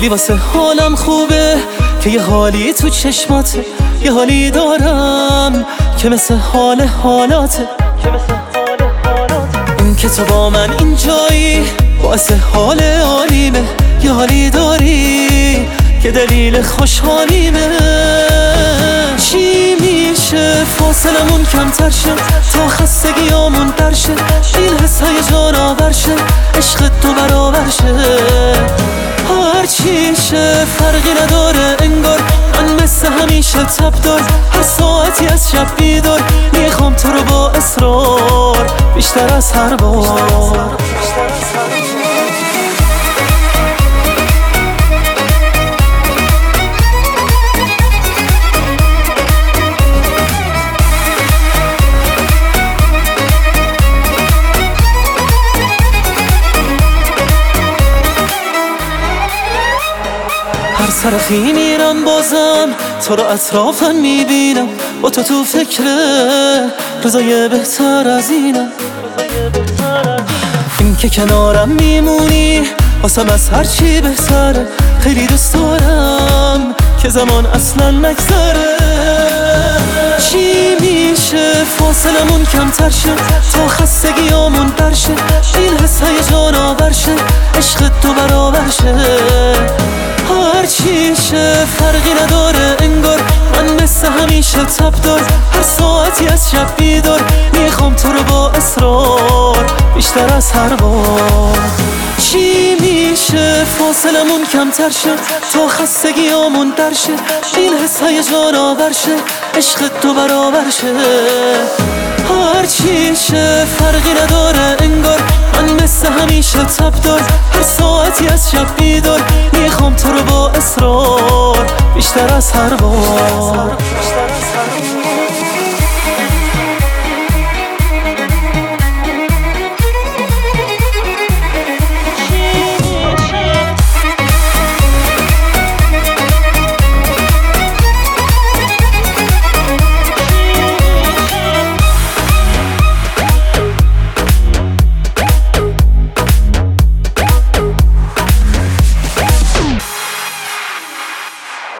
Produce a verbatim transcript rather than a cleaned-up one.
واسه حالم خوبه که یه حالی تو چشماته، یه حالی دارم که مثل حال حالاته. این که تو با من اینجایی باعث حال عالیمه، یه حالی داری که دلیل خوشحالیمه. چی میشه فاصلمون کمتر شه تا خستگیامون در شه، این حس هیجان آور شه، عشق تو برابر شه. هر چی شه فرقی نداره انگار من مثل همیشه تب دار، هر ساعتی از شب بیدار میخوام تو رو با اصرار بیشتر از هر بار. هر سرخی میرم بازم تو رو اطرافم میبینم، با تو تو فکره روزای بهتر از اینم. این که کنارم میمونی واسم از هر چی بهتره، خیلی دوست دارم که زمان اصلا نگذره. چی میشه فاصلمون کمتر شه تا خستگیامون در شه، این حس هیجان آور شه، عشق تو برابر شه. هر چی شه فرقی نداره انگار من مثل همیشه تب دار، هر ساعتی از شب بیدار میخوام تو رو با اصرار بیشتر از هر بار. چی میشه فاصلمون کمتر شه تا خستگیامون در شه، این حس هیجان آور شه، عشق تو برابر شه. هر چی شه فرقی نداره انگار من مثل همیشه تب دار، هر ساعتی از شب بیدار میخوام تو رو با اصرار بیشتر از هر بار.